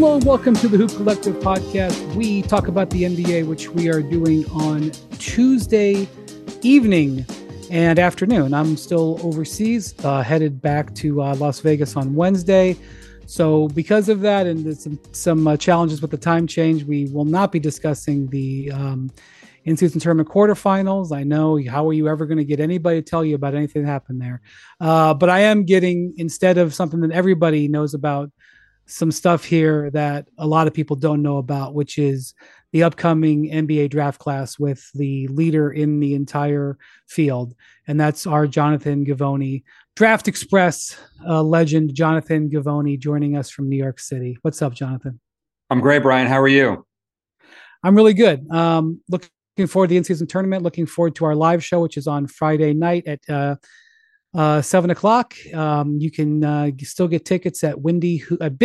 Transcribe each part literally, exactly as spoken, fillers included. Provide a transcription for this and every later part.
Hello and welcome to the Hoop Collective podcast. We talk about the N B A, which we are doing on Tuesday evening and afternoon. I'm still overseas, uh, headed back to uh, Las Vegas on Wednesday. So because of that and some, some uh, challenges with the time change, we will not be discussing the um, in-season tournament quarterfinals. I know, how are you ever going to get anybody to tell you about anything that happened there? Uh, but I am getting, instead of something that everybody knows about, some stuff here that a lot of people don't know about, which is the upcoming N B A draft class with the leader in the entire field. And that's our Jonathan Givony, Draft Express uh, legend, Jonathan Givony, joining us from New York City. What's up, Jonathan? I'm great, Brian. How are you? I'm really good. Um, looking forward to the in-season tournament, looking forward to our live show, which is on Friday night at uh, Uh, seven o'clock. Um, you can uh, still get tickets at Windy at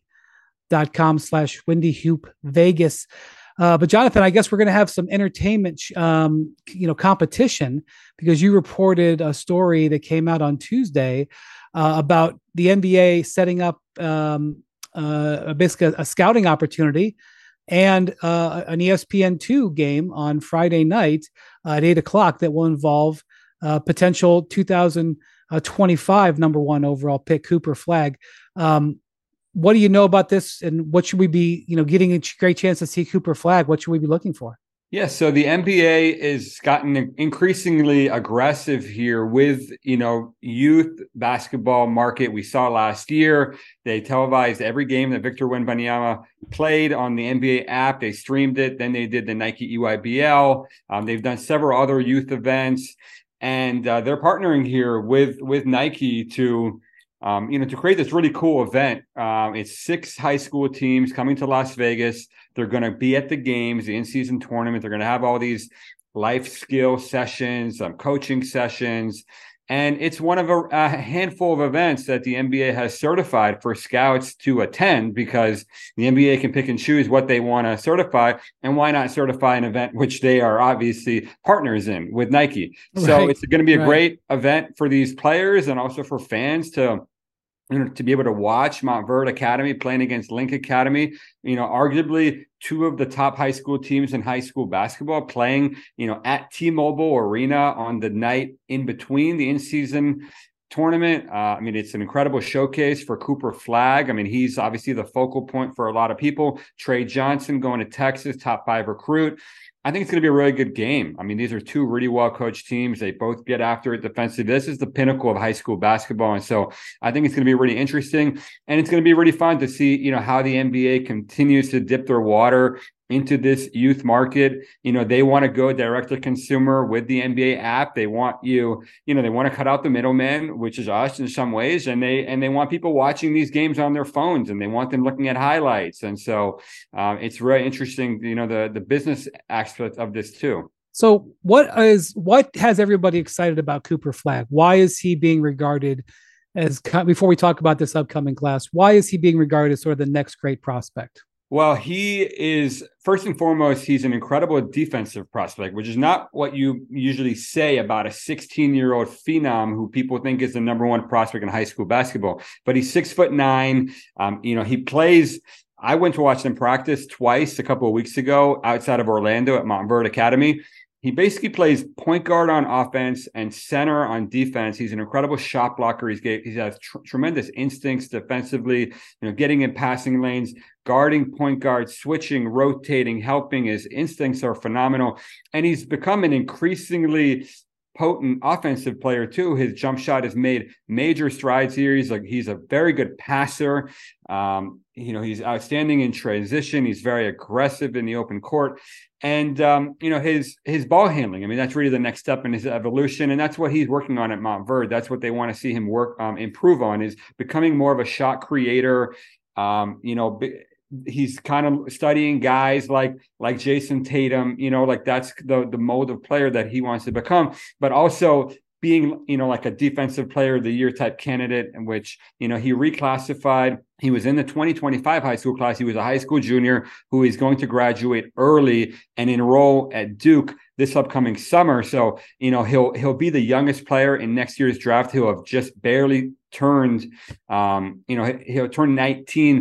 bit.ly.com slash Windy Hoop Vegas. Uh, but Jonathan, I guess we're going to have some entertainment, um, you know, competition, because you reported a story that came out on Tuesday uh, about the N B A setting up um, uh, basically a, a scouting opportunity and uh, an E S P N two game on Friday night uh, at eight o'clock that will involve Uh, potential two thousand twenty-five number one overall pick, Cooper Flagg. Um, what do you know about this, and what should we be, you know, getting a great chance to see Cooper Flagg? What should we be looking for? Yeah, so the N B A is gotten increasingly aggressive here with, you know, youth basketball market. We saw last year, they televised every game that Victor Wembanyama played on the N B A app. They streamed it. Then they did the Nike E Y B L. Um, they've done several other youth events. And uh, they're partnering here with with Nike to, um, you know, to create this really cool event. Um, it's six high school teams coming to Las Vegas. They're going to be at the games, the in-season tournament. They're going to have all these life skill sessions, um, coaching sessions. And it's one of a, a handful of events that the N B A has certified for scouts to attend, because the N B A can pick and choose what they want to certify. And why not certify an event which they are obviously partners in with Nike? Right. So it's going to be a right. great event for these players and also for fans to, you know, to be able to watch Montverde Academy playing against Link Academy, you know, arguably two of the top high school teams in high school basketball playing, you know, at T-Mobile Arena on the night in between the in-season tournament. Uh, I mean, it's an incredible showcase for Cooper Flagg. I mean, he's obviously the focal point for a lot of people. Trey Johnson going to Texas, top five recruit. I think it's going to be a really good game. I mean, these are two really well-coached teams. They both get after it defensively. This is the pinnacle of high school basketball. And so I think it's going to be really interesting. And it's going to be really fun to see, you know, how the N B A continues to dip their water into this youth market. You know, they want to go direct to consumer with the N B A app. They want you, you know, they want to cut out the middleman, which is us in some ways. And they, and they want people watching these games on their phones, and they want them looking at highlights. And so um, it's really interesting, you know, the, the business aspect of this too. So what is, what has everybody excited about Cooper Flagg? Why is he being regarded as, before we talk about this upcoming class, why is he being regarded as sort of the next great prospect? Well, he is, first and foremost, he's an incredible defensive prospect, which is not what you usually say about a sixteen-year-old phenom who people think is the number one prospect in high school basketball. But he's six foot nine. Um, you know, he plays. I went to watch him practice twice a couple of weeks ago outside of Orlando at Montverde Academy. He basically plays point guard on offense and center on defense. He's an incredible shot blocker. He's he has tr- tremendous instincts defensively, you know, getting in passing lanes, guarding point guard, switching, rotating, helping. His instincts are phenomenal. And he's become an increasingly potent offensive player too. His jump shot has made major strides here. He's like, he's a very good passer. Um, you know, he's outstanding in transition. He's very aggressive in the open court. And, um, you know, his his ball handling, I mean, that's really the next step in his evolution. And that's what he's working on at Montverde. That's what they want to see him work, um, improve on, is becoming more of a shot creator. Um, you know, he's kind of studying guys like like Jason Tatum, you know, like that's the, the mold of player that he wants to become, but also being, you know, like a defensive player of the year type candidate, in which, you know, he reclassified. He was in the twenty twenty-five high school class. He was a high school junior who is going to graduate early and enroll at Duke this upcoming summer. So, you know, he'll he'll be the youngest player in next year's draft. He'll have just barely turned, um, you know, he'll turn nineteen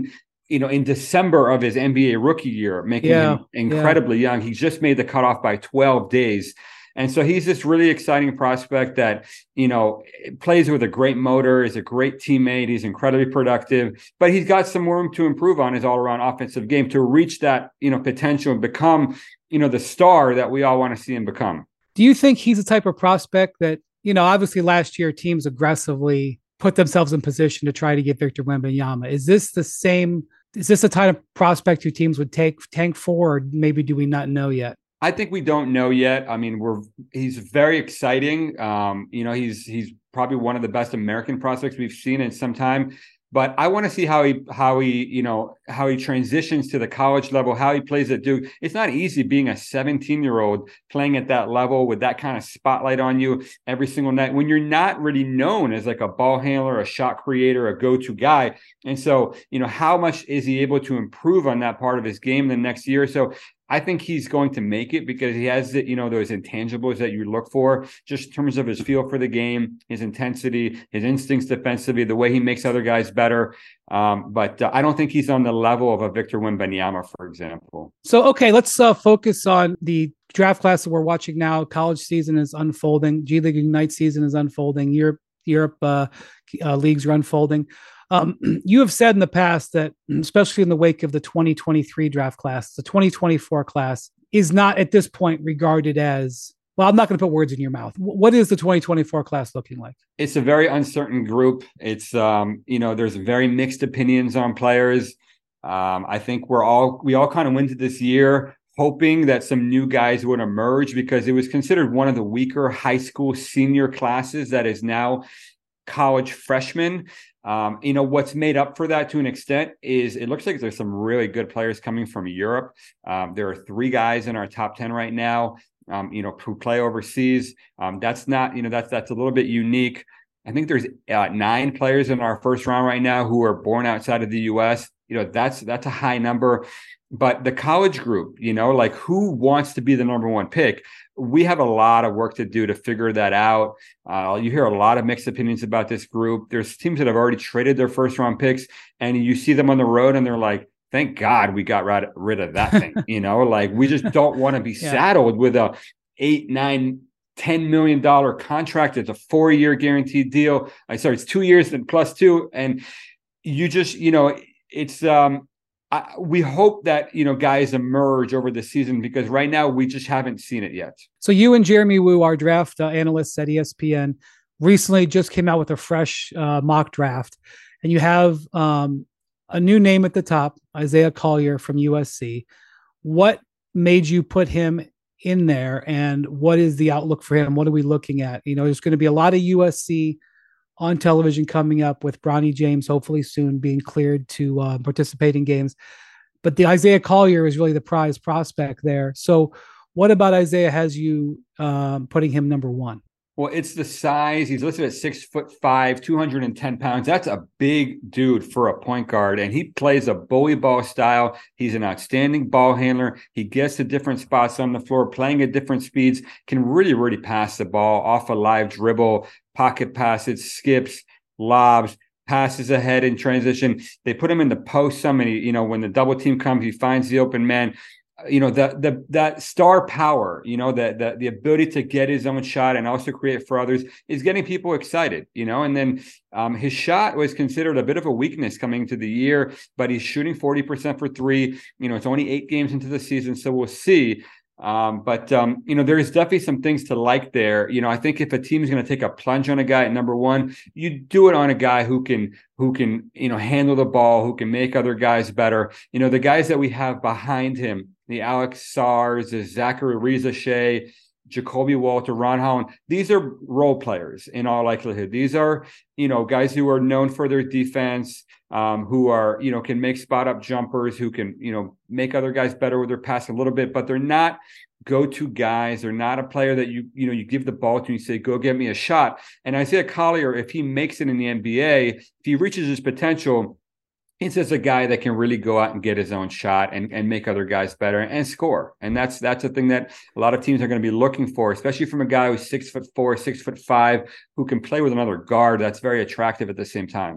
you know, in December of his N B A rookie year, making Yeah, him incredibly yeah. young. He just made the cutoff by twelve days. And so he's this really exciting prospect that, you know, plays with a great motor, is a great teammate. He's incredibly productive, but he's got some room to improve on his all-around offensive game to reach that, you know, potential and become, you know, the star that we all want to see him become. Do you think he's the type of prospect that, you know, obviously last year teams aggressively put themselves in position to try to get Victor Wembanyama? Is this the same? Is this the type of prospect your teams would take tank for, or maybe do we not know yet? I think we don't know yet. I mean, we're he's very exciting. Um, you know, he's he's probably one of the best American prospects we've seen in some time. But I want to see how he how he you know how he transitions to the college level, how he plays at Duke. It's not easy being a seventeen-year-old playing at that level with that kind of spotlight on you every single night when you're not really known as like a ball handler, a shot creator, a go-to guy. And so, you know, how much is he able to improve on that part of his game the next year or so? I think he's going to make it because he has the, you know, those intangibles that you look for just in terms of his feel for the game, his intensity, his instincts defensively, the way he makes other guys better. Um, but uh, I don't think he's on the level of a Victor Wembanyama, for example. So, okay, let's uh, focus on the draft class that we're watching now. College season is unfolding. G League Ignite season is unfolding. Europe, Europe uh, uh, leagues are unfolding. Um, you have said in the past that, especially in the wake of the twenty twenty-three draft class, the twenty twenty-four class is not at this point regarded as, well, I'm not going to put words in your mouth. What is the twenty twenty-four class looking like? It's a very uncertain group. It's, um, you know, there's very mixed opinions on players. Um, I think we're all, we all kind of went to this year hoping that some new guys would emerge because it was considered one of the weaker high school senior classes that is now college freshmen. Um, you know, what's made up for that to an extent is it looks like there's some really good players coming from Europe. Um, there are three guys in our top ten right now, um, you know, who play overseas. Um, that's not, you know, that's, that's a little bit unique. I think there's uh, nine players in our first round right now who are born outside of the U S. You know, that's, that's a high number. But the college group, you know, like who wants to be the number one pick? We have a lot of work to do to figure that out. Uh, you hear a lot of mixed opinions about this group. There's teams that have already traded their first round picks and you see them on the road and they're like, thank God we got rid, rid of that thing. You know, like we just don't want to be yeah. saddled with a eight, nine, ten million dollars contract. It's a four year guaranteed deal. I sorry, it's two years and plus two. And you just, you know, it's, um, I, we hope that, you know, guys emerge over the season because right now we just haven't seen it yet. So you and Jeremy Woo, our draft uh, analysts at E S P N, recently just came out with a fresh uh, mock draft, and you have um, a new name at the top, Isaiah Collier from U S C. What made you put him in there, and what is the outlook for him? What are we looking at? You know, there's going to be a lot of U S C on television coming up with Bronny James, hopefully soon being cleared to uh, participate in games. But the Isaiah Collier is really the prize prospect there. So what about Isaiah has you um, putting him number one? Well, it's the size. He's listed at six foot five, two hundred ten pounds. That's a big dude for a point guard. And he plays a bully ball style. He's an outstanding ball handler. He gets to different spots on the floor, playing at different speeds, can really, really pass the ball off a live dribble, pocket passes, skips, lobs, passes ahead in transition. They put him in the post so many, you know, when the double team comes, he finds the open man. You know, the the that star power, you know, the, the the ability to get his own shot and also create for others is getting people excited, you know. And then um, his shot was considered a bit of a weakness coming into the year, but he's shooting forty percent for three. You know, it's only eight games into the season, so we'll see. Um, but, um, you know, there is definitely some things to like there. You know, I think if a team is going to take a plunge on a guy at number one, you do it on a guy who can, who can, you know, handle the ball, who can make other guys better. You know, the guys that we have behind him, the Alex Sars, the Zachary Riza-Shea, Jacoby Walter, Ron Holland, these are role players in all likelihood. These are, you know, guys who are known for their defense, um, who are, you know, can make spot up jumpers, who can, you know, make other guys better with their pass a little bit, but they're not go-to guys. They're not a player that you, you know, you give the ball to and you say, go get me a shot. And Isaiah Collier, if he makes it in the N B A, if he reaches his potential, he's just a guy that can really go out and get his own shot and, and make other guys better and score. And that's that's a thing that a lot of teams are going to be looking for, especially from a guy who's six foot four, six foot five, who can play with another guard. That's very attractive at the same time.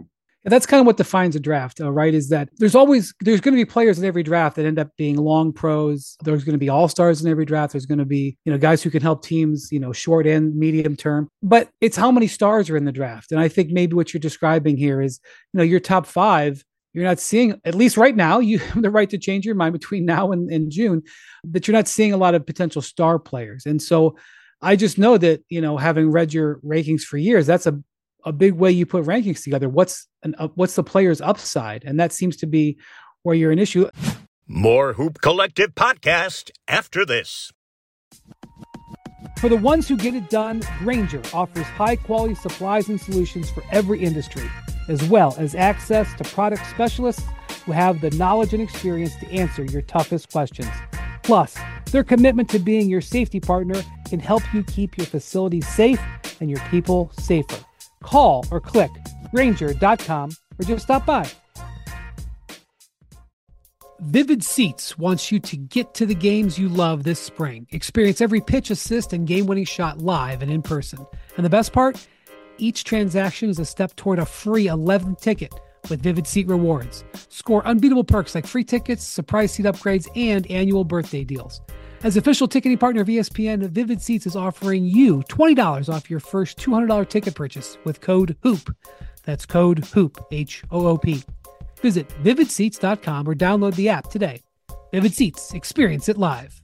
And that's kind of what defines a draft, uh, right? Is that there's always, there's going to be players in every draft that end up being long pros. There's going to be all-stars in every draft. There's going to be, you know, guys who can help teams, you know, short and medium term, but it's how many stars are in the draft. And I think maybe what you're describing here is, you know, your top five, you're not seeing, at least right now, you have the right to change your mind between now and, and June, that you're not seeing a lot of potential star players. And so I just know that, you know, having read your rankings for years, that's a a big way you put rankings together. What's an, uh, what's the player's upside? And that seems to be where you're an issue. More Hoop Collective podcast after this. For the ones who get it done, Grainger offers high-quality supplies and solutions for every industry, as well as access to product specialists who have the knowledge and experience to answer your toughest questions. Plus, their commitment to being your safety partner can help you keep your facility safe and your people safer. Call or click Grainger dot com or just stop by. Vivid Seats wants you to get to the games you love this spring. Experience every pitch, assist, and game-winning shot live and in person. And the best part? Each transaction is a step toward a free eleventh ticket with Vivid Seat Rewards. Score unbeatable perks like free tickets, surprise seat upgrades, and annual birthday deals. As official ticketing partner of E S P N, Vivid Seats is offering you twenty dollars off your first two hundred dollars ticket purchase with code HOOP. That's code HOOP, H O O P. Visit vivid seats dot com or download the app today. Vivid Seats, experience it live.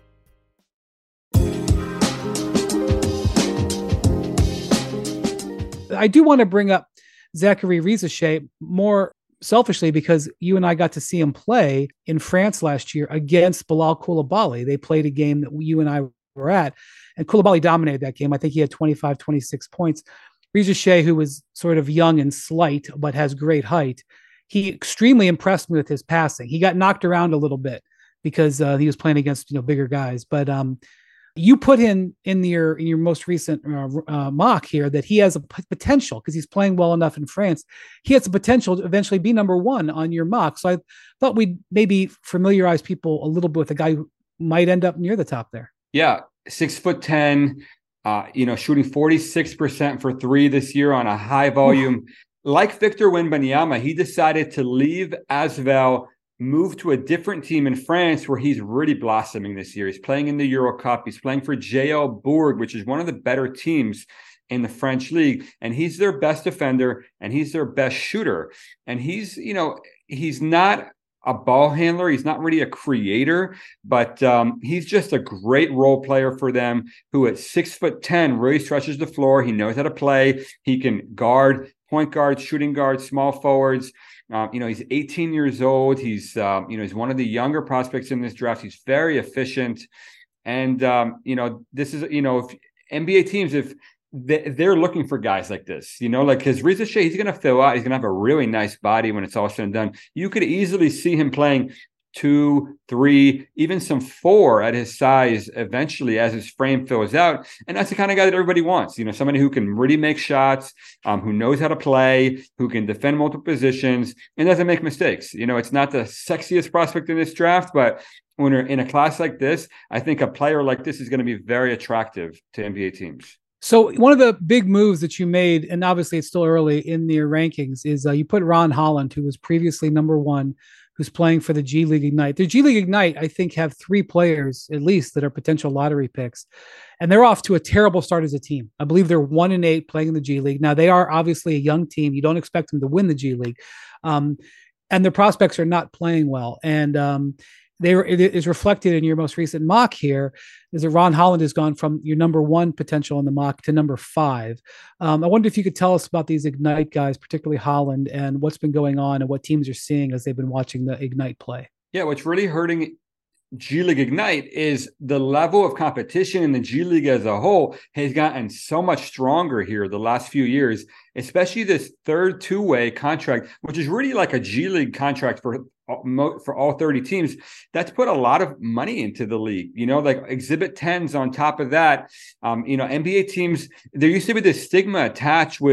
I do want to bring up Zachary Risacher more selfishly because you and I got to see him play in France last year against Bilal Koulibaly. They played a game that you and I were at, and Koulibaly dominated that game. I think he had twenty-five, twenty-six points. Risacher, who was sort of young and slight, but has great height, he extremely impressed me with his passing. He got knocked around a little bit because uh, he was playing against, you know, bigger guys, but um, you put in in your in your most recent uh, uh, mock here that he has a p- potential because he's playing well enough in France. He has the potential to eventually be number one on your mock. So I thought we'd maybe familiarize people a little bit with a guy who might end up near the top there. Yeah, six foot ten. Uh, you know, shooting forty-six percent for three this year on a high volume. Like Victor Wembanyama, he decided to leave Asvel, move to a different team in France where he's really blossoming this year. He's playing in the Euro Cup. He's playing for J L Bourg, which is one of the better teams in the French league. And he's their best defender and he's their best shooter. And he's, you know, he's not a ball handler. He's not really a creator, but um, he's just a great role player for them who at six foot ten really stretches the floor. He knows how to play. He can guard, point guards, shooting guards, small forwards. Um, you know, he's eighteen years old. He's, um, you know, he's one of the younger prospects in this draft. He's very efficient. And, um, you know, this is, you know, if N B A teams, if they, they're looking for guys like this, you know, like his Risacher, he's going to fill out. He's going to have a really nice body when it's all said and done. You could easily see him playing two, three, even some four at his size eventually as his frame fills out. And that's the kind of guy that everybody wants, you know, somebody who can really make shots, um, who knows how to play, who can defend multiple positions and doesn't make mistakes. You know, it's not the sexiest prospect in this draft, but when you're in a class like this, I think a player like this is going to be very attractive to N B A teams. So one of the big moves that you made, and obviously it's still early in your rankings, is uh, you put Ron Holland, who was previously number one, who's playing for the G League Ignite. The G League Ignite, I think, have three players at least that are potential lottery picks, and they're off to a terrible start as a team. I believe they're one and eight playing in the G League. Now, they are obviously a young team. You don't expect them to win the G League, um, and their prospects are not playing well. And um, they were, it is reflected in your most recent mock here, is that Ron Holland has gone from your number one potential in the mock to number five. Um, I wonder if you could tell us about these Ignite guys, particularly Holland, and what's been going on and what teams are seeing as they've been watching the Ignite play. Yeah, what's really hurting G League Ignite is the level of competition in the G League as a whole has gotten so much stronger here the last few years, especially this third two-way contract, which is really like a G League contract for for all thirty teams. That's put a lot of money into the league, you know, like exhibit tens on top of that. Um, you know, N B A teams, there used to be this stigma attached with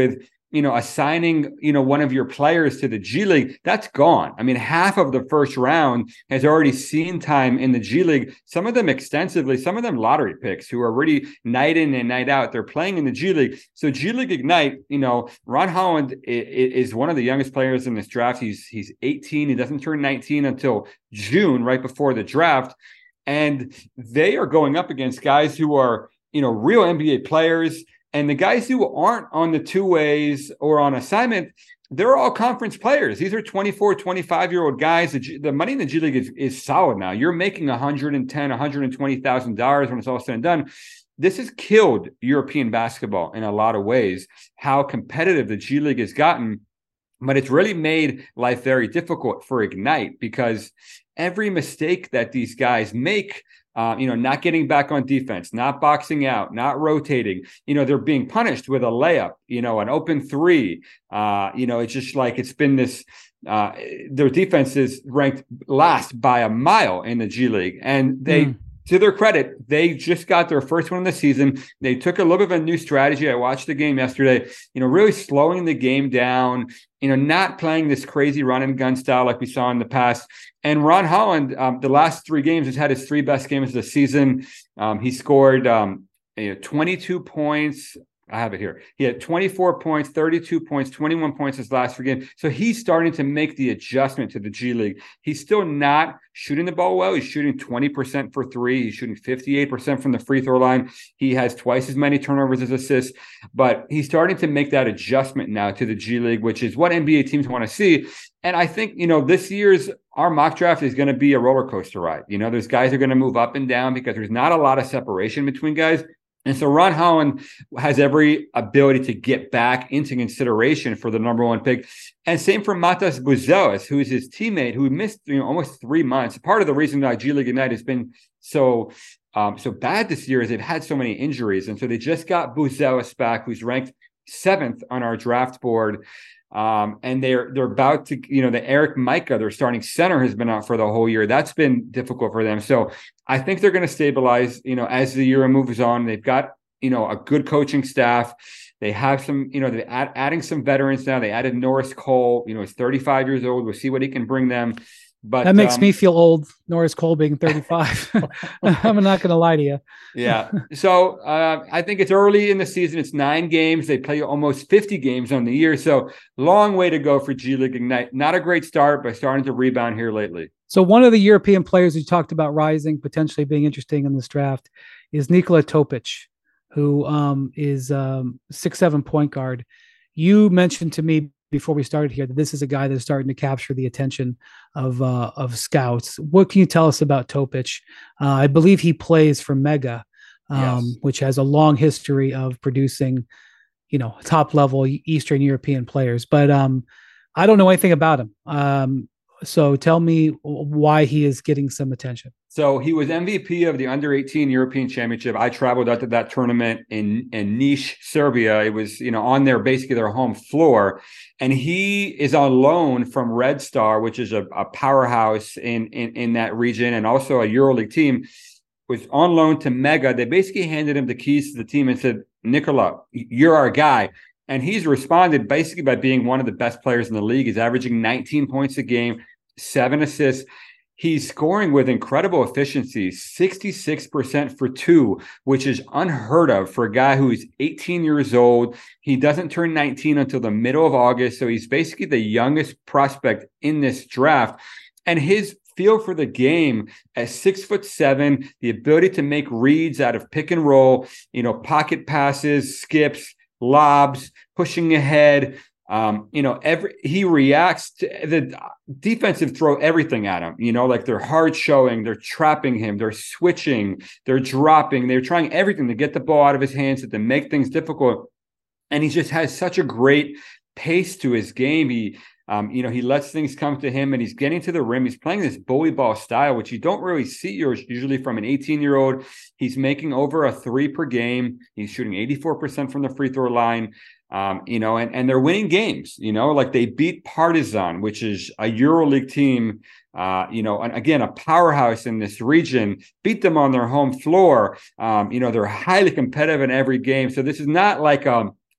you know, assigning, you know, one of your players to the G League, that's gone. I mean, half of the first round has already seen time in the G League, some of them extensively, some of them lottery picks who are already night in and night out. They're playing in the G League. So G League Ignite, you know, Ron Holland is one of the youngest players in this draft. He's he's eighteen. He doesn't turn nineteen until June, right before the draft. And they are going up against guys who are, you know, real N B A players. And the guys who aren't on the two ways or on assignment, they're all conference players. These are twenty-four, twenty-five-year-old guys. The, G, the money in the G League is, is solid now. You're making one hundred ten thousand dollars, one hundred twenty thousand dollars when it's all said and done. This has killed European basketball in a lot of ways, how competitive the G League has gotten. But it's really made life very difficult for Ignite because every mistake that these guys make, Uh, you know, not getting back on defense, not boxing out, not rotating, you know, they're being punished with a layup, you know, an open three. Uh, you know, it's just like it's been this, uh, their defense is ranked last by a mile in the G League. And they, mm. to their credit, they just got their first one of the season. They took a little bit of a new strategy. I watched the game yesterday, you know, really slowing the game down, you know, not playing this crazy run and gun style like we saw in the past. And Ron Holland, um, the last three games, has had his three best games of the season. Um, he scored um, you know, twenty-two points. I have it here. He had twenty-four points, thirty-two points, twenty-one points his last three games. So he's starting to make the adjustment to the G League. He's still not shooting the ball well. He's shooting twenty percent for three. He's shooting fifty-eight percent from the free throw line. He has twice as many turnovers as assists, but he's starting to make that adjustment now to the G League, which is what N B A teams want to see. And I think, you know, this year's our mock draft is going to be a roller coaster ride. You know, there's guys that are going to move up and down because there's not a lot of separation between guys. And so Ron Holland has every ability to get back into consideration for the number one pick. And same for Matas Buzelis, who is his teammate, who missed, you know, almost three months. Part of the reason that G League Ignite has been so um, so bad this year is they've had so many injuries. And so they just got Buzelis back, who's ranked seventh on our draft board. Um, and they're they're about to, you know, the Eric Micah, their starting center, has been out for the whole year. That's been difficult for them. So I think they're going to stabilize, you know, as the year moves on. They've got, you know, a good coaching staff. They have some, you know, they're add, adding some veterans now. They added Norris Cole, you know, he's thirty-five years old. We'll see what he can bring them. But that makes um, me feel old, Norris Cole being thirty-five. I'm not going to lie to you. Yeah. So uh, I think it's early in the season. It's nine games. They play almost fifty games on the year. So long way to go for G League Ignite. Not a great start, but starting to rebound here lately. So one of the European players you talked about rising, potentially being interesting in this draft, is Nikola Topic, who um, is um, six seven point guard. You mentioned to me before we started here that this is a guy that's starting to capture the attention of uh, of scouts. What can you tell us about Topic? Uh, I believe he plays for Mega, um, yes. which has a long history of producing, you know, top level Eastern European players. But um, I don't know anything about him. Um, so tell me why he is getting some attention. So he was M V P of the under eighteen European Championship. I traveled out to that tournament in, in Niš, Serbia. It was, you know, on their, basically their home floor. And he is on loan from Red Star, which is a, a powerhouse in, in, in that region, and also a EuroLeague team. Was on loan to Mega. They basically handed him the keys to the team and said, Nikola, you're our guy. And he's responded basically by being one of the best players in the league. He's averaging nineteen points a game, seven assists. He's scoring with incredible efficiency, sixty-six percent for two, which is unheard of for a guy who is eighteen years old. He doesn't turn nineteen until the middle of August. So he's basically the youngest prospect in this draft. And his feel for the game at six foot seven, the ability to make reads out of pick and roll, you know, pocket passes, skips, lobs, pushing ahead. Um, you know, every he reacts to the defensive throw everything at him, you know, like they're hard showing, they're trapping him, they're switching, they're dropping, they're trying everything to get the ball out of his hands, to make things difficult. And he just has such a great pace to his game. He, um, you know, he lets things come to him, and he's getting to the rim. He's playing this bully ball style, which you don't really see usually from an eighteen-year-old. He's making over a three per game. He's shooting eighty-four percent from the free throw line. Um, you know, and, and they're winning games, you know, like they beat Partizan, which is a EuroLeague team, uh, you know, and again, a powerhouse in this region, beat them on their home floor. Um, you know, they're highly competitive in every game. So this is not like, um,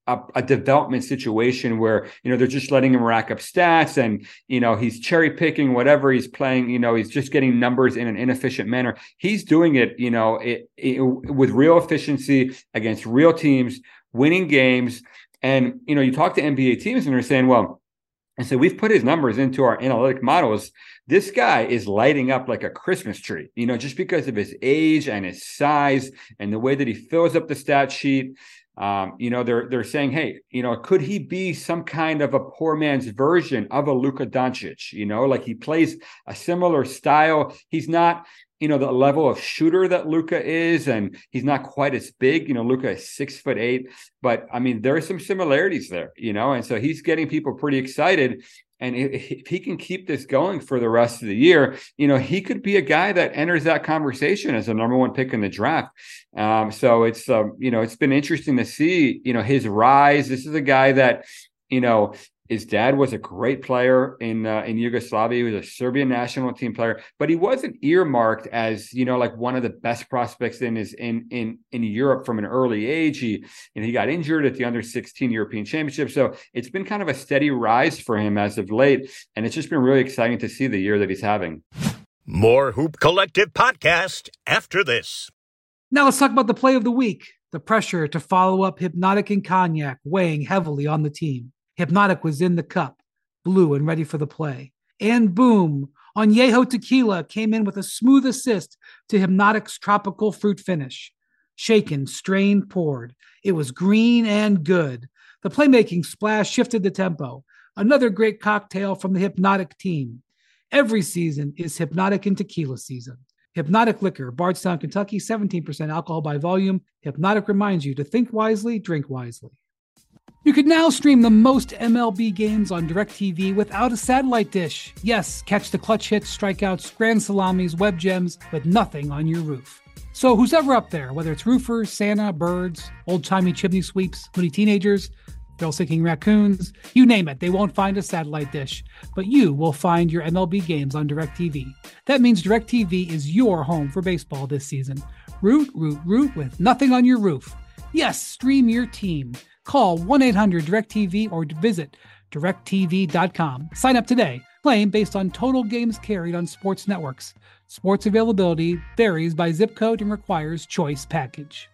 a, a development situation where, you know, they're just letting him rack up stats and, you know, he's cherry picking whatever he's playing, you know, he's just getting numbers in an inefficient manner. He's doing it, you know, it, it, with real efficiency against real teams, winning games. And, you know, you talk to N B A teams and they're saying, well, and so we've put his numbers into our analytic models. This guy is lighting up like a Christmas tree, you know, just because of his age and his size and the way that he fills up the stat sheet. Um, you know, they're they're saying, hey, you know, could he be some kind of a poor man's version of a Luka Doncic? You know, like he plays a similar style. He's not, you know, the level of shooter that Luka is, and he's not quite as big. You know, Luka is six foot eight, but I mean, there are some similarities there, you know, and so he's getting people pretty excited. And if he can keep this going for the rest of the year, you know, he could be a guy that enters that conversation as a number one pick in the draft. Um, so it's, um, you know, it's been interesting to see, you know, his rise. This is a guy that, you know, his dad was a great player in uh, in Yugoslavia. He was a Serbian national team player, but he wasn't earmarked as, you know, like one of the best prospects in his in in in Europe from an early age. He you know he got injured at the under sixteen European Championship, so it's been kind of a steady rise for him as of late, and it's just been really exciting to see the year that he's having. More Hoop Collective podcast after this. Now let's talk about the play of the week. The pressure to follow up Hypnotic and Cognac weighing heavily on the team. Hypnotic was in the cup, blue and ready for the play. And boom, Añejo Tequila came in with a smooth assist to Hypnotic's tropical fruit finish. Shaken, strained, poured. It was green and good. The playmaking splash shifted the tempo. Another great cocktail from the Hypnotic team. Every season is Hypnotic and Tequila season. Hypnotic Liquor, Bardstown, Kentucky, seventeen percent alcohol by volume. Hypnotic reminds you to think wisely, drink wisely. You can now stream the most M L B games on DirecTV without a satellite dish. Yes, catch the clutch hits, strikeouts, grand salamis, web gems with nothing on your roof. So who's ever up there, whether it's roofers, Santa, birds, old-timey chimney sweeps, moody teenagers, thrill-seeking raccoons, you name it, they won't find a satellite dish. But you will find your M L B games on DirecTV. That means DirecTV is your home for baseball this season. Root, root, root with nothing on your roof. Yes, stream your team. Call one eight hundred direct T V or visit direct T V dot com. Sign up today. Claim based on total games carried on sports networks. Sports availability varies by zip code and requires choice package.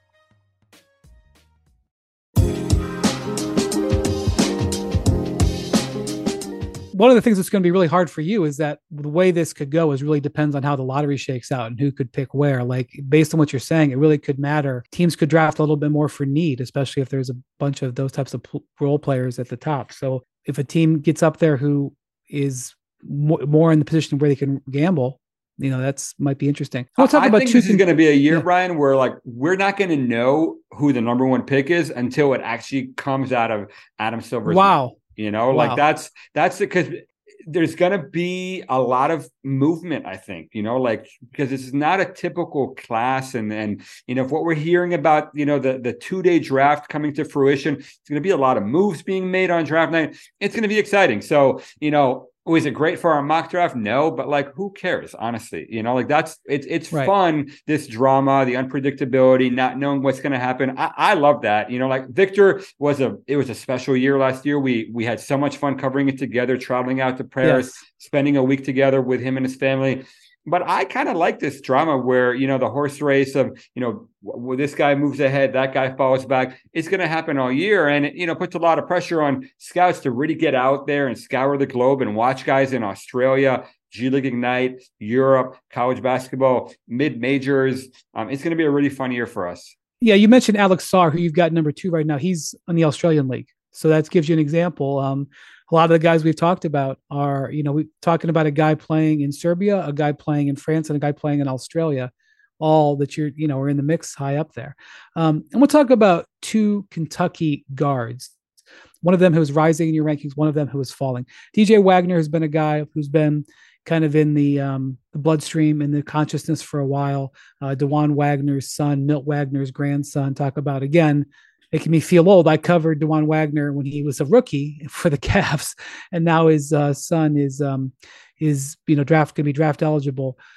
One of the things that's going to be really hard for you is that the way this could go is really depends on how the lottery shakes out and who could pick where. Like based on what you're saying, it really could matter. Teams could draft a little bit more for need, especially if there's a bunch of those types of p- role players at the top. So if a team gets up there who is mo- more in the position where they can gamble, you know, that's might be interesting. We'll talk I about think two this is going to be a year, yeah. Brian, where like we're not going to know who the number one pick is until it actually comes out of Adam Silver's. Wow. You know, wow. like that's that's because there's going to be a lot of movement, I think, you know, like because this is not a typical class. And and, you know, if what we're hearing about, you know, the, the two day draft coming to fruition, it's going to be a lot of moves being made on draft night. It's going to be exciting. So, you know, was it great for our mock draft? No, but like, who cares? Honestly, you know, like that's it's it's right. fun. This drama, the unpredictability, not knowing what's going to happen. I, I love that. You know, like Victor was a it was a special year last year. We we had so much fun covering it together, traveling out to Paris, yes. spending a week together with him and his family. But I kind of like this drama where, you know, the horse race of, you know, w- this guy moves ahead, that guy falls back. It's going to happen all year. And, it, you know, puts a lot of pressure on scouts to really get out there and scour the globe and watch guys in Australia, G League Ignite, Europe, college basketball, mid-majors. Um, it's going to be a really fun year for us. Yeah, you mentioned Alex Sarr, who you've got number two right now. He's on the Australian League. So that gives you an example. Um, a lot of the guys we've talked about are, you know, we're talking about a guy playing in Serbia, a guy playing in France, and a guy playing in Australia, all that you're, you know, are in the mix high up there. Um, and we'll talk about two Kentucky guards. One of them who is rising in your rankings, one of them who is falling. D J Wagner has been a guy who's been kind of in the, um, the bloodstream and the consciousness for a while. Uh, DeJuan Wagner's son, Milt Wagner's grandson, talk about, again, making me feel old. I covered DeJuan Wagner when he was a rookie for the Cavs, and now his uh, son is um, is you know draft going to be draft eligible.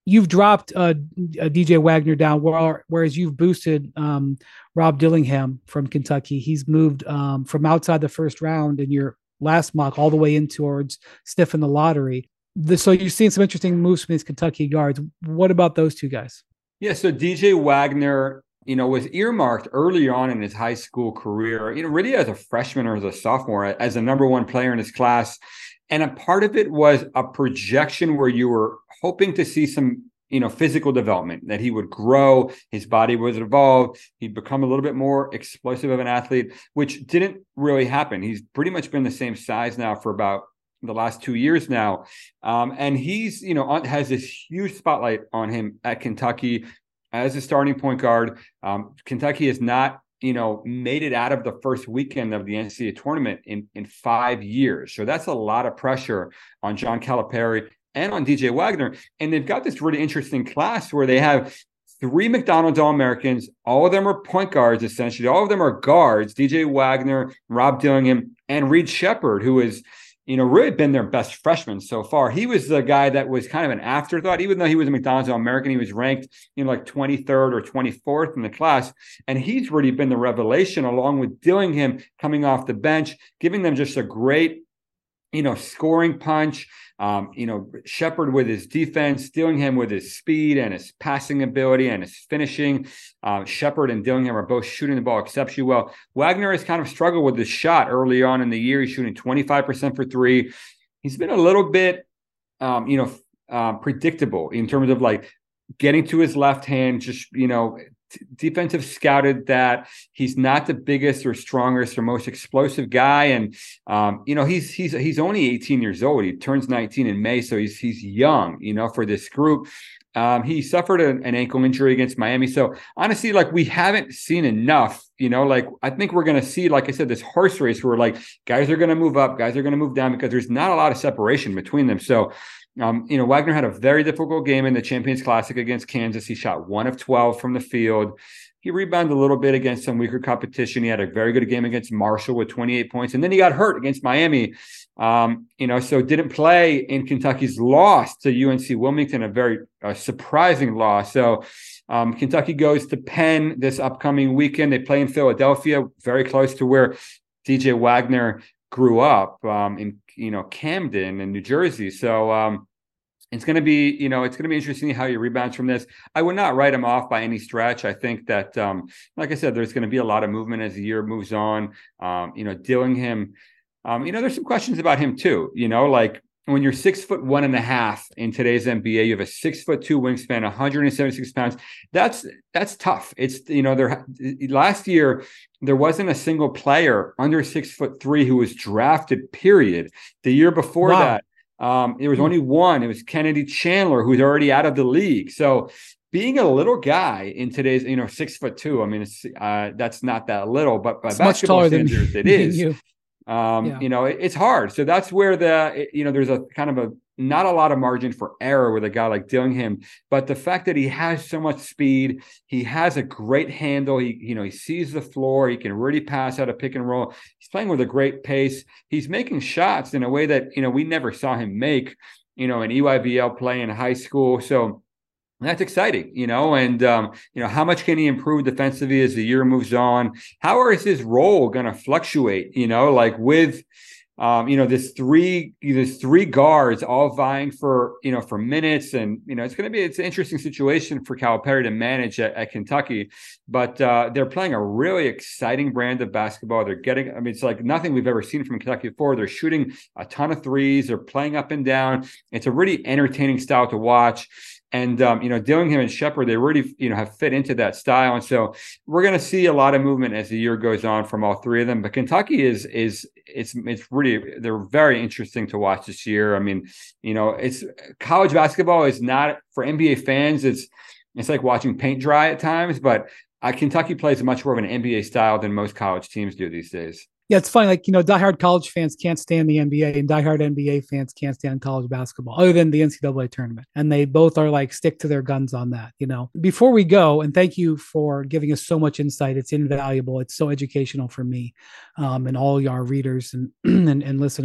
you've dropped uh, D J Wagner down, whereas you've boosted um, Rob Dillingham from Kentucky. He's moved um, from outside the first round in your last mock all the way in towards sniffing the lottery. The, so you've seen some interesting moves from these Kentucky guards. What about those two guys? Yeah, so D J Wagner, you know, was earmarked early on in his high school career, you know, really as a freshman or as a sophomore, as a number one player in his class. And a part of it was a projection where you were hoping to see some, you know, physical development, that he would grow, his body would evolve, he'd become a little bit more explosive of an athlete, which didn't really happen. He's pretty much been the same size now for about the last two years now. Um, and he's, you know, on, has this huge spotlight on him at Kentucky as a starting point guard. Um, Kentucky has not, you know, made it out of the first weekend of the N C double A tournament in, in five years. So that's a lot of pressure on John Calipari and on D J Wagner. And they've got this really interesting class where they have three McDonald's All-Americans. All of them are point guards, essentially. All of them are guards. D J Wagner, Rob Dillingham, and Reed Sheppard, who is, you know, really been their best freshman so far. He was the guy that was kind of an afterthought, even though he was a McDonald's All-American. He was ranked, you know, like twenty-third or twenty-fourth in the class. And he's really been the revelation, along with Dillingham coming off the bench, giving them just a great, you know, scoring punch. Um, you know, Sheppard with his defense, Dillingham with his speed and his passing ability and his finishing. Uh, Sheppard and Dillingham are both shooting the ball exceptionally well. Wagner has kind of struggled with his shot early on in the year. He's shooting twenty-five percent for three. He's been a little bit, um, you know, uh, predictable in terms of like getting to his left hand, just, you know, defensive scouted that he's not the biggest or strongest or most explosive guy. And, um, you know, he's, he's, he's only eighteen years old. He turns nineteen in May. So he's, he's young, you know, for this group. Um, he suffered a, an ankle injury against Miami. So honestly, like, we haven't seen enough, you know, like, I think we're going to see, like I said, this horse race where like guys are going to move up, guys are going to move down, because there's not a lot of separation between them. So, Um, you know, Wagner had a very difficult game in the Champions Classic against Kansas. He shot one of twelve from the field. He rebounded a little bit against some weaker competition. He had a very good game against Marshall with twenty-eight points. And then he got hurt against Miami, um, you know, so didn't play in Kentucky's loss to U N C Wilmington, a very uh, surprising loss. So um, Kentucky goes to Penn this upcoming weekend. They play in Philadelphia, very close to where D J Wagner grew up, um, in, you know, Camden in New Jersey. So um, it's going to be, you know, it's going to be interesting how he rebounds from this. I would not write him off by any stretch. I think that, um, like I said, there's going to be a lot of movement as the year moves on. Um, you know, Dillingham, um, you know, there's some questions about him too, you know, like, when you're six foot one and a half in today's N B A, you have a six foot two wingspan, one hundred seventy-six pounds. That's that's tough. It's, you know, there last year there wasn't a single player under six foot three who was drafted. Period. The year before wow. that, um, there was only one. It was Kennedy Chandler, who's already out of the league. So being a little guy in today's, you know, six foot two, I mean, it's uh, that's not that little, but by it's basketball much taller standards, than it is. You. Um, yeah. You know, it, it's hard. So that's where the, it, you know, there's a kind of a, not a lot of margin for error with a guy like Dillingham, but the fact that he has so much speed, he has a great handle. He, you know, he sees the floor. He can really pass out a pick and roll. He's playing with a great pace. He's making shots in a way that, you know, we never saw him make, you know, in E Y B L play in high school. So that's exciting, you know, and, um, you know, how much can he improve defensively as the year moves on? How is his role going to fluctuate, you know, like with, um, you know, this three, there's three guards all vying for, you know, for minutes. And, you know, it's going to be, it's an interesting situation for Calipari to manage at, at Kentucky, but uh, they're playing a really exciting brand of basketball. They're getting, I mean, it's like nothing we've ever seen from Kentucky before. They're shooting a ton of threes. They're playing up and down. It's a really entertaining style to watch. And, um, you know, Dillingham and Sheppard, they really, you know, have fit into that style. And so we're going to see a lot of movement as the year goes on from all three of them. But Kentucky is, is it's, it's really, they're very interesting to watch this year. I mean, you know, it's college basketball is not for N B A fans. It's, it's like watching paint dry at times, but uh, Kentucky plays much more of an N B A style than most college teams do these days. Yeah, it's funny. Like, you know, diehard college fans can't stand the N B A, and diehard N B A fans can't stand college basketball, other than the N C double A tournament. And they both are like stick to their guns on that. You know, before we go, and thank you for giving us so much insight. It's invaluable. It's so educational for me, um, and all our readers and, and and listeners.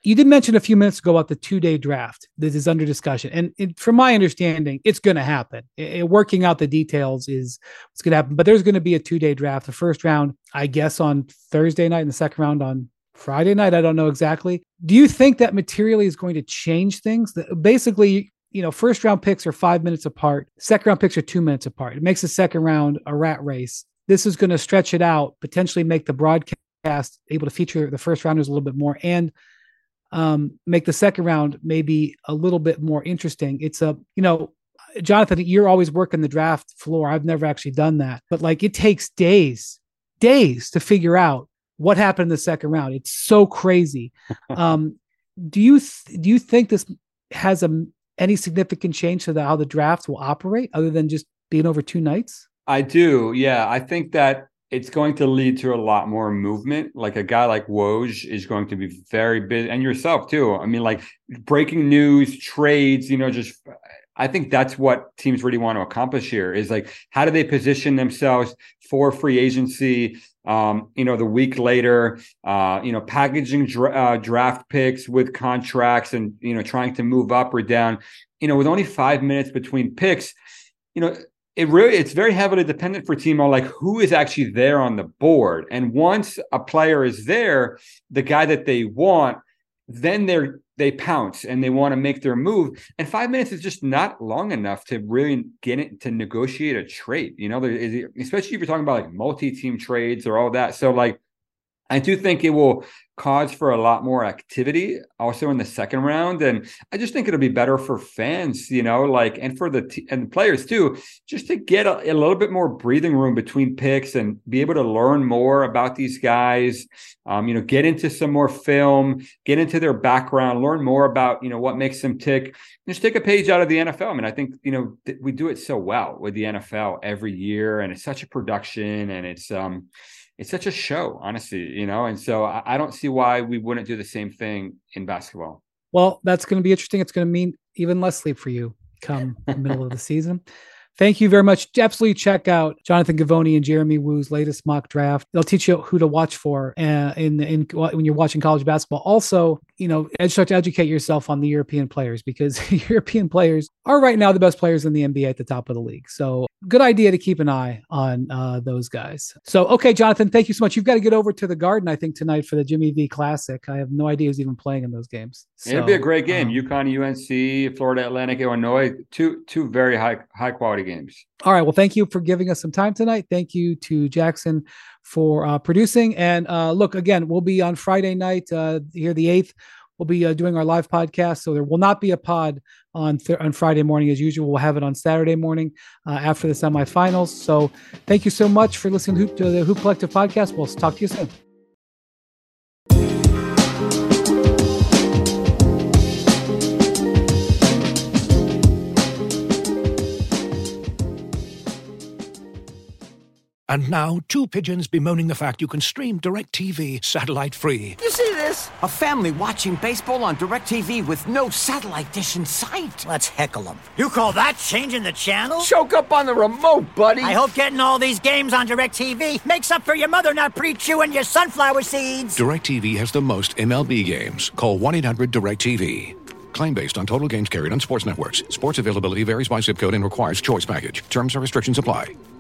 You did mention a few minutes ago about the two-day draft that is under discussion. And it, from my understanding, it's going to happen. It, it, working out the details is what's going to happen. But there's going to be a two-day draft. The first round, I guess, on Thursday night, and the second round on Friday night. I don't know exactly. Do you think that materially is going to change things? Basically, you know, first round picks are five minutes apart. Second round picks are two minutes apart. It makes the second round a rat race. This is going to stretch it out, potentially make the broadcast able to feature the first rounders a little bit more, and um, make the second round maybe a little bit more interesting. It's a, you know, Jonathan, you're always working the draft floor. I've never actually done that, but like it takes days, days to figure out what happened in the second round. It's so crazy. um, do you, th- do you think this has a, any significant change to the, how the draft will operate other than just being over two nights? I do. Yeah. I think that it's going to lead to a lot more movement. Like a guy like Woj is going to be very busy, and yourself too. I mean, like breaking news, trades, you know, just, I think that's what teams really want to accomplish here is like, how do they position themselves for free agency? Um, you know, the week later, uh, you know, packaging dra- uh, draft picks with contracts and, you know, trying to move up or down, you know, with only five minutes between picks, you know, it really, it's very heavily dependent for a team on like who is actually there on the board. And once a player is there, the guy that they want, then they're, they pounce and they want to make their move. And five minutes is just not long enough to really get it to negotiate a trade. You know, there is, especially if you're talking about like multi-team trades or all that. So like, I do think it will cause for a lot more activity also in the second round. And I just think it'll be better for fans, you know, like, and for the t- and the players too, just to get a, a little bit more breathing room between picks and be able to learn more about these guys, um, you know, get into some more film, get into their background, learn more about, you know, what makes them tick. Just take a page out of the N F L. I mean, I think, you know, th- we do it so well with the N F L every year, and it's such a production, and it's, um, it's such a show, honestly, you know, and so I, I don't see why we wouldn't do the same thing in basketball. Well, that's going to be interesting. It's going to mean even less sleep for you come the middle of the season. Thank you very much. Absolutely check out Jonathan Givony and Jeremy Woo's latest mock draft. They'll teach you who to watch for uh, in, in when you're watching college basketball. Also, you know, start to educate yourself on the European players, because European players are right now the best players in the N B A at the top of the league. So good idea to keep an eye on uh, those guys. So, okay, Jonathan, thank you so much. You've got to get over to the Garden, I think, tonight for the Jimmy V Classic. I have no idea who's even playing in those games. So, it'll be a great game. Um, UConn, U N C, Florida Atlantic, Illinois, two two very high high quality games. All right. Well, thank you for giving us some time tonight. Thank you to Jackson for uh, producing. And uh, look, again, we'll be on Friday night uh, here, the eighth. We'll be uh, doing our live podcast. So there will not be a pod on th- on Friday morning as usual. We'll have it on Saturday morning uh, after the semifinals. So thank you so much for listening to, Hoop, to the Hoop Collective podcast. We'll talk to you soon. And now, two pigeons bemoaning the fact you can stream DirecTV satellite-free. You see this? A family watching baseball on DirecTV with no satellite dish in sight. Let's heckle them. You call that changing the channel? Choke up on the remote, buddy. I hope getting all these games on DirecTV makes up for your mother not pre-chewing your sunflower seeds. DirecTV has the most M L B games. Call one eight hundred direct T V. Claim based on total games carried on sports networks. Sports availability varies by zip code and requires choice package. Terms and restrictions apply.